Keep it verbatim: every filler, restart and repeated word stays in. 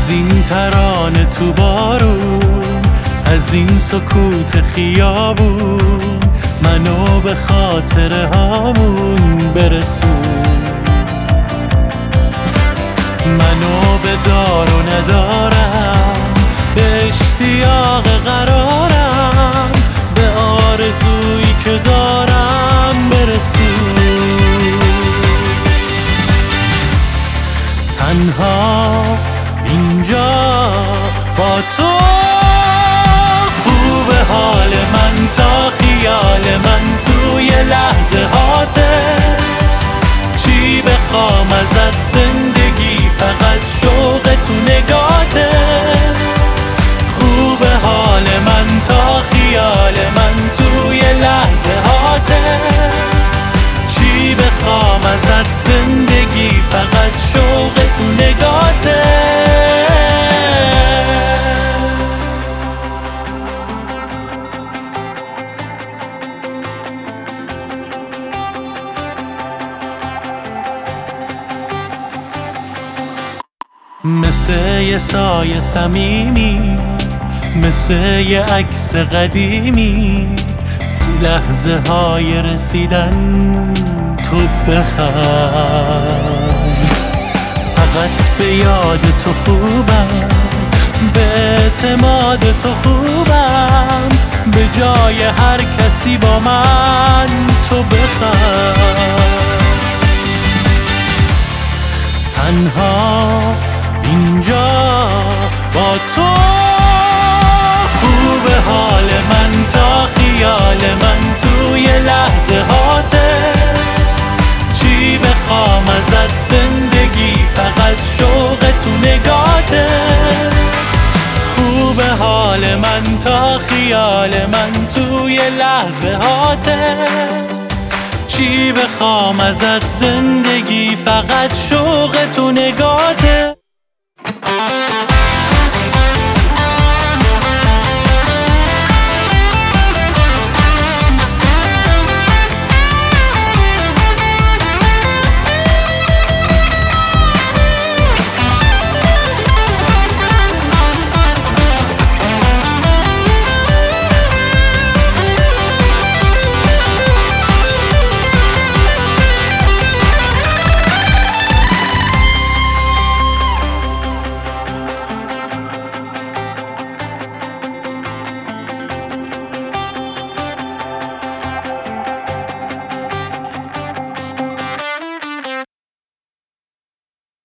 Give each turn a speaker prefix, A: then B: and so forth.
A: از این ترانه تو بارون، از این سکوت خیابون، منو به خاطره هامون برسون. منو به دار و ندارم، به اشتیاق قرارم، به آرزویی که دارم برسون. تنها اینجا با تو خوب حال من تا خیال من توی لحظه هاته. چی بخوام ازت زندگی فقط شوق تو نگاته. خوب حال من تا خیال من توی لحظه هاته. چی بخوام ازت زندگی فقط شوق تو نگاته. مثل یه سایه صمیمی، مثل یه عکس قدیمی، تو لحظه های رسیدن تو بخند. فقط به یاد تو خوبم، به اعتماد تو خوبم، به جای هر کسی با من تو بخند. تنها اینجا با تو خوب حال من تا خیال من توی لحظه هاته. چی بخوام ازت زندگی فقط شوق تو نگاته. خوب حال من تا خیال من توی لحظه هاته. چی بخوام ازت زندگی فقط شوق تو نگاته.